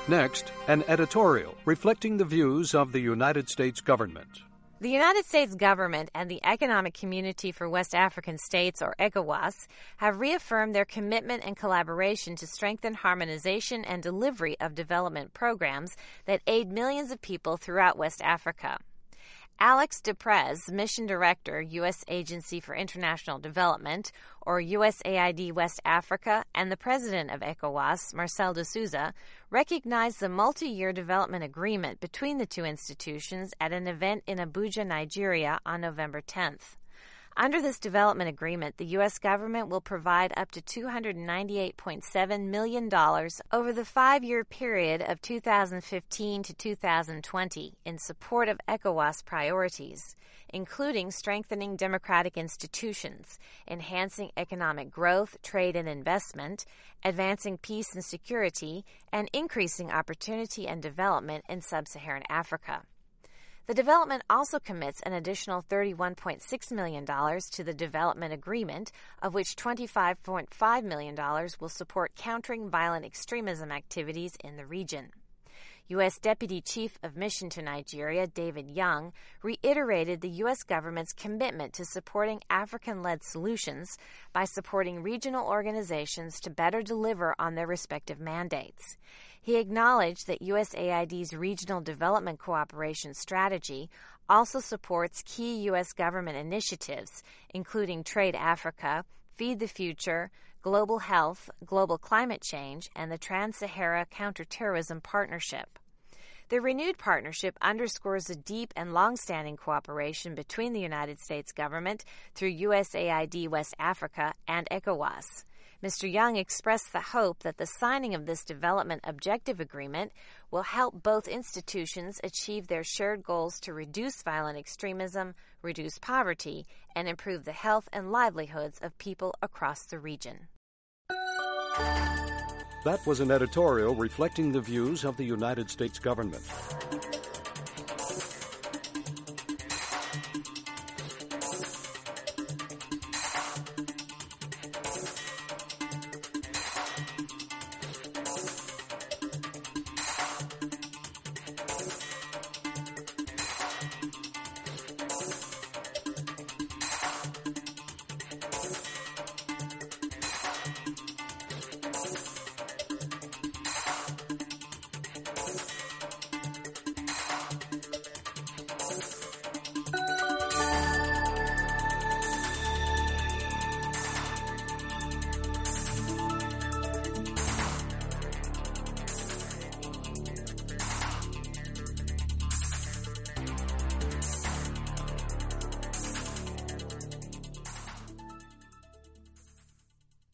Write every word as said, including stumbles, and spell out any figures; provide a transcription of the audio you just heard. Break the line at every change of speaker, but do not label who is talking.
Next, an editorial reflecting the views of the United States government.
The United States government and the Economic Community for West African States, or ECOWAS, have reaffirmed their commitment and collaboration to strengthen harmonization and delivery of development programs that aid millions of people throughout West Africa. Alex Deprez, Mission Director, U S Agency for International Development, or U S A I D West Africa, and the President of ECOWAS, Marcel de Souza, recognized the multi-year development agreement between the two institutions at an event in Abuja, Nigeria, on November tenth. Under this development agreement, the U S government will provide up to two hundred ninety-eight point seven million dollars over the five-year period of two thousand fifteen to two thousand twenty in support of ECOWAS priorities, including strengthening democratic institutions, enhancing economic growth, trade and investment, advancing peace and security, and increasing opportunity and development in sub-Saharan Africa. The development also commits an additional thirty-one point six million dollars to the development agreement, of which twenty-five point five million dollars will support countering violent extremism activities in the region. U S Deputy Chief of Mission to Nigeria, David Young, reiterated the U S government's commitment to supporting African-led solutions by supporting regional organizations to better deliver on their respective mandates. He acknowledged that U S A I D's Regional Development Cooperation Strategy also supports key U S government initiatives, including Trade Africa, Feed the Future, Global Health, Global Climate Change, and the Trans-Sahara Counterterrorism Partnership. The renewed partnership underscores a deep and long-standing cooperation between the United States government through U S A I D West Africa and ECOWAS. Mister Young expressed the hope that the signing of this development objective agreement will help both institutions achieve their shared goals to reduce violent extremism, reduce poverty, and improve the health and livelihoods of people across the region.
That was an editorial reflecting the views of the United States government.